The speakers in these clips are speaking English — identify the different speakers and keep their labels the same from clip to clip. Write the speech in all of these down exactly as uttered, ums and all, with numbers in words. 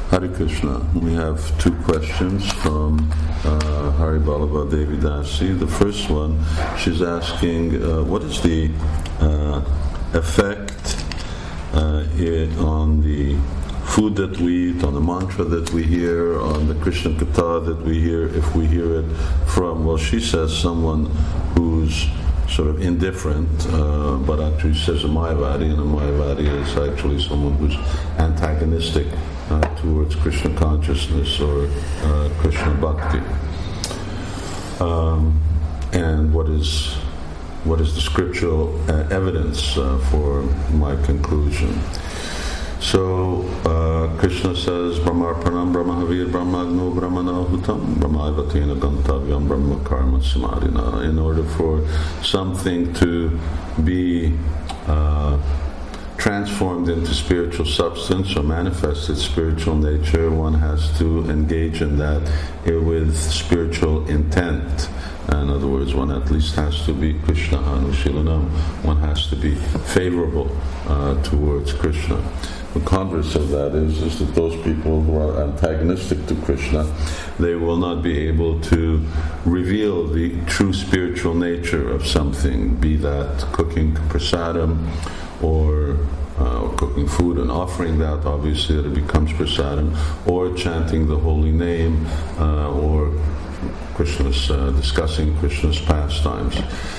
Speaker 1: Hare Krishna. We have two questions from uh, Hari Balava Devi Dasi. The first one, she's asking, uh, what is the uh, effect uh, it, on the food that we eat, on the mantra that we hear, on the Krishna Katha that we hear, if we hear it from, well, she says someone who's sort of indifferent, uh, but actually says a Mayavadi, and a Mayavadi is actually someone who's antagonistic uh, towards Krishna consciousness or uh, Krishna bhakti. Um, and what is what is the scriptural uh, evidence uh, for my conclusion? So uh, Krishna says, Brahmarpanam, Brahmahavir, Brahmagno, Brahmanahutam, Brahmaivatena Gantavyam, Brahma Karma Samadhina. In order for something to be uh, transformed into spiritual substance or manifest its spiritual nature, one has to engage in that with spiritual intent. In other words, one at least has to be Krishna Anushilanam, one has to be favorable uh, towards Krishna. The converse of that is, is that those people who are antagonistic to Krishna, they will not be able to reveal the true spiritual nature of something, be that cooking prasadam or uh, cooking food and offering that, obviously that it becomes prasadam, or chanting the holy name, uh, or Krishna's uh, discussing Krishna's pastimes.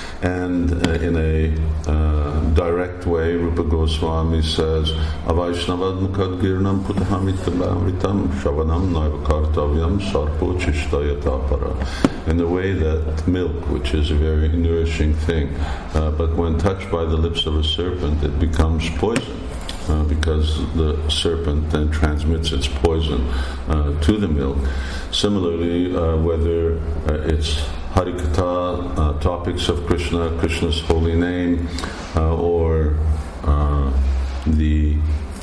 Speaker 1: And uh, in a uh, direct way, Rupa Goswami says, Avaishnavad mukadgirnam putahamritam shavanam naivakartavyam sarpo chishtayatapara. In the way that milk, which is a very nourishing thing, uh, but when touched by the lips of a serpent, it becomes poison. Uh, because the serpent then transmits its poison uh, to the milk. Similarly, uh, whether uh, it's Harikatha, uh, topics of Krishna, Krishna's holy name, uh, or uh, the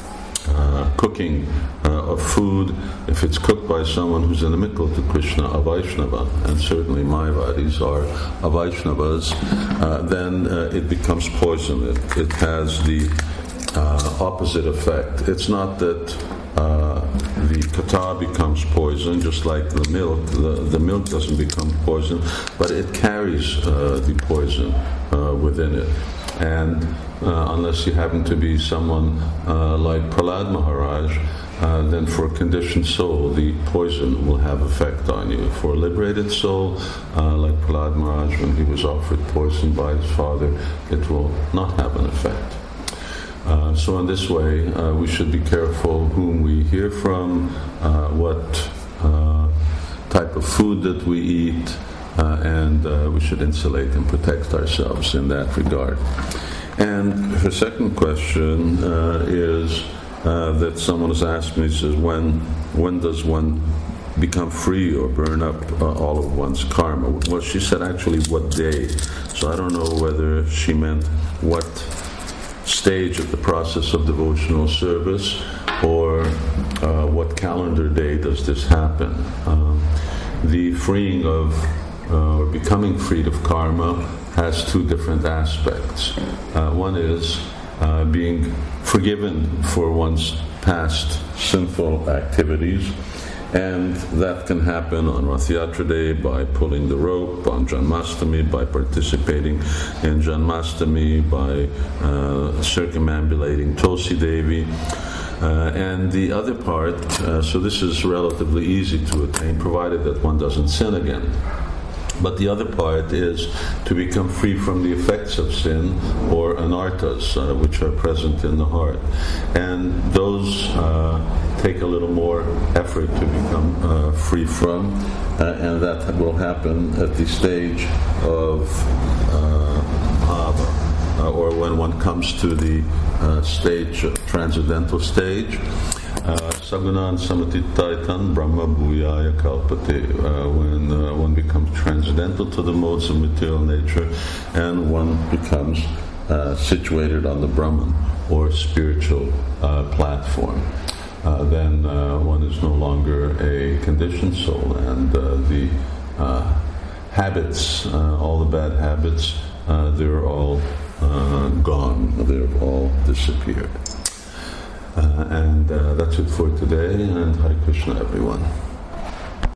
Speaker 1: uh, cooking uh, of food, if it's cooked by someone who's inimical to Krishna, a Vaishnava, and certainly Mayavadis are a Vaishnavas, uh, then uh, it becomes poison. It, it has the Uh, opposite effect. It's not that uh, the kata becomes poison, just like the milk. The, the milk doesn't become poison, but it carries uh, the poison uh, within it. And uh, unless you happen to be someone uh, like Prahlad Maharaj, uh, then for a conditioned soul, the poison will have effect on you. For a liberated soul, uh, like Prahlad Maharaj, when he was offered poison by his father, it will not have an effect. Uh, so in this way, uh, we should be careful whom we hear from, uh, what uh, type of food that we eat, uh, and uh, we should insulate and protect ourselves in that regard. And her second question uh, is uh, that someone has asked me, says, when when does one become free or burn up uh, all of one's karma? Well, she said actually what day. So I don't know whether she meant what stage of the process of devotional service, or uh, what calendar day does this happen. Um, the freeing of, uh, or becoming freed of karma has two different aspects. Uh, one is uh, being forgiven for one's past sinful activities, and that can happen on Rath Yatra Day by pulling the rope, on Janmastami by participating in Janmastami, by uh, circumambulating Tulsi Devi. Uh, and the other part, uh, so this is relatively easy to attain, provided that one doesn't sin again. But the other part is to become free from the effects of sin, or anarthas, uh, which are present in the heart. And those uh, take a little more effort to become uh, free from, uh, and that will happen at the stage of uh, bhava, uh, or when one comes to the uh, stage, transcendental stage. Sagunan samatitaitan brahma bhuyaya kalpate, uh, when uh, one becomes transcendental to the modes of material nature, and one becomes uh, situated on the Brahman, or spiritual uh, platform. Uh, then uh, one is no longer a conditioned soul, and uh, the uh, habits, uh, all the bad habits, uh, they're all uh, gone, they've all disappeared. Uh, and uh, that's it for today, and Hare Krishna, everyone.